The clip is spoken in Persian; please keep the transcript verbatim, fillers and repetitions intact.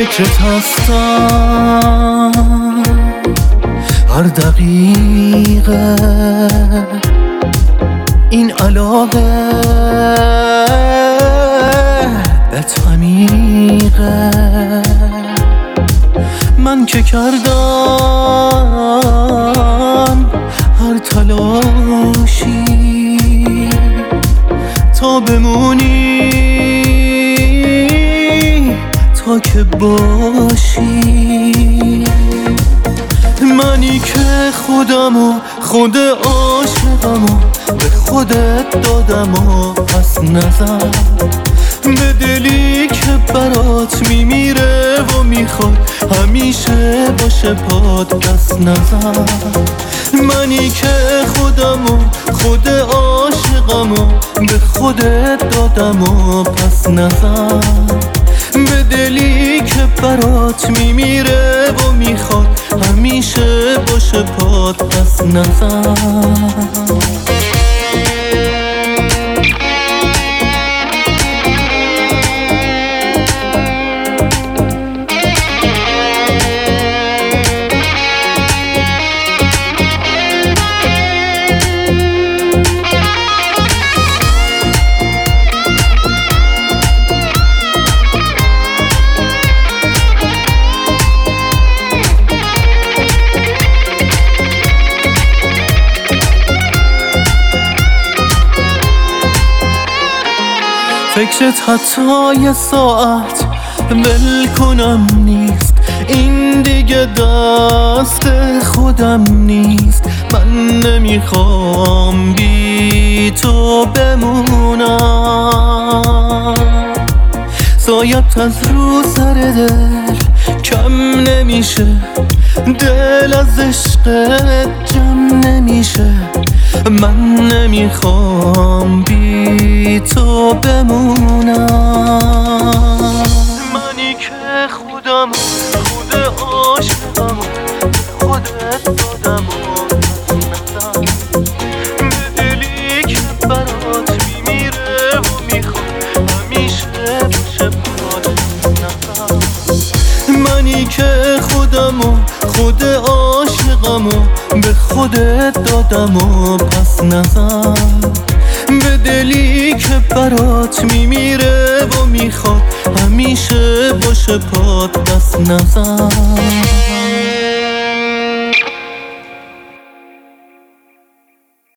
فکرت هستم هر دقیقه، این علاقه بهت عمیقه. من که کردم هر تلاشی تا بمونی، تا که باشی. منی که خودمو خود عاشقمو به خودت دادم و پس نزن، به دلی که برات میمیره و میخواد همیشه باشه پات دست نزن. منی که خودمو خود عاشقمو به خودت دادم و پس نزن، به دلی که برات میمیره و میخواد همیشه باشه پات دست نزن. فکرت حتی یه ساعت ول کنم نیست، این دیگه دست خودم نیست. من نمیخوام بی تو بمونم، سایت از رو سر دل کم نمیشه، دل از عشقت جمع نمیشه. من نمیخوام بی تو بمونم. منی که خودم خود عاشقم خودت دادم و نزن، به دلی که برات میمیره و میخواد همیشه باشه پات نزن. منی که خودمو خود عاشقمو به خودت دادم و پس نزن، به دلی که برات میمیره و میخواد همیشه باشه پات دست نزن.